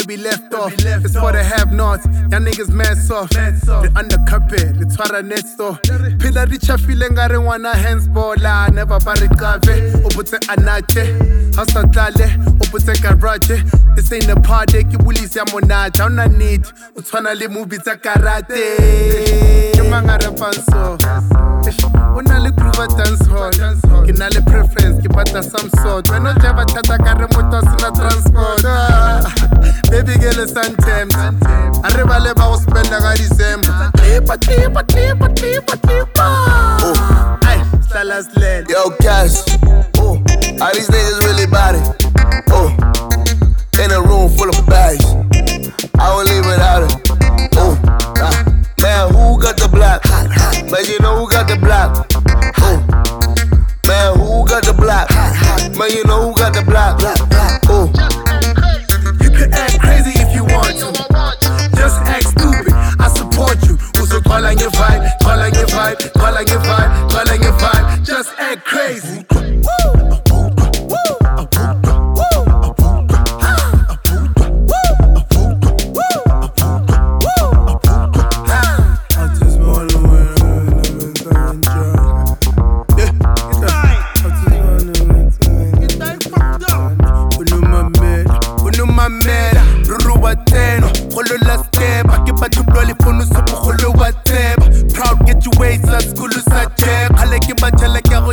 be left off. It's for the have-nots. Y'all niggas mad soft. The undercarpet, the twara nesto. Pila richa feeling I don't wanna hands baller. Never bari kave. Opute anache. Hasta dale. Opute garage. This ain't a party. Kibulisi ya monata. Una need. Utwana le movie za karate. Kimangara panso. Una le groove dance hall. Kina le preference. Kibata some sort. When no java tata kare motos na transport. Baby girl is anthems. Arriba le ba spend la December. Ay, salas led. Yo, cash. All these niggas really body. In a room full of bags. I won't leave without it. Man, who got the block? Man, you know who got the block. Man, who got the block? Man, you know who got the block. You can act crazy if you want to. Just act stupid, I support you. Uso calling your vibe, calling your vibe, calling your vibe, calling your vibe. Just act crazy. Proud get you ways at school check. I like you but like you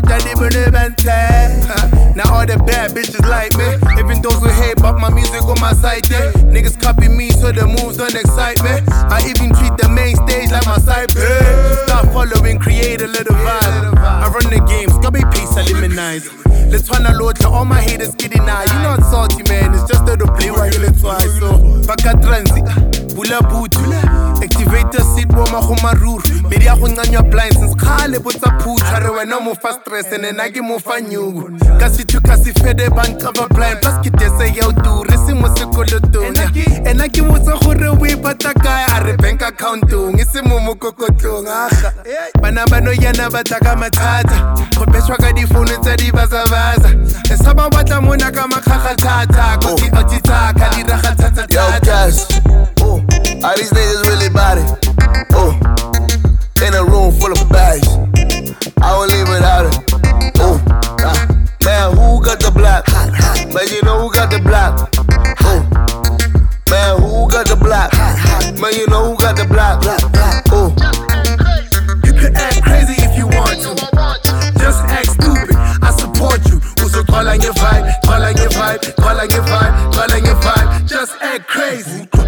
now all the bad bitches like me. Even those who hate but my music on my side there. Niggas copy me so the moves don't excite me. I even treat the main stage like my side bitch. Start following, create a little vibe. I run the games, got me peace, eliminate. Let's run a load to all my haters kidding now. You not salty man, it's just a play while you let twice. So baka transit, bula boot. Activate the seat, woma humarur. Media hunanya blind since Kale puts a put. Hare no more fast stress and then I give more fun you. Kasi tu kasi fede bank cover blind. Plus kite say yo do. Resi mo se kolotung. And I give mo sa hore we pataka. Are bank account tung. Isi mo mo kokotung. Banaba no yana bataka matata. Kopeshwa ka di phone tsa di vaza. Esaba batla mona ka makakhatata. Koki otita ka di rakhatata. Yo, guys. All these niggas really body. In a room full of bags. I won't leave without it. Man, who got the block? Man, you know who got the block. Man, who got the block? Man, you know who got the block. You can act crazy if you want to. Just act stupid, I support you. Uso calling your vibe, calling your vibe, calling your vibe, calling your vibe. Just act crazy.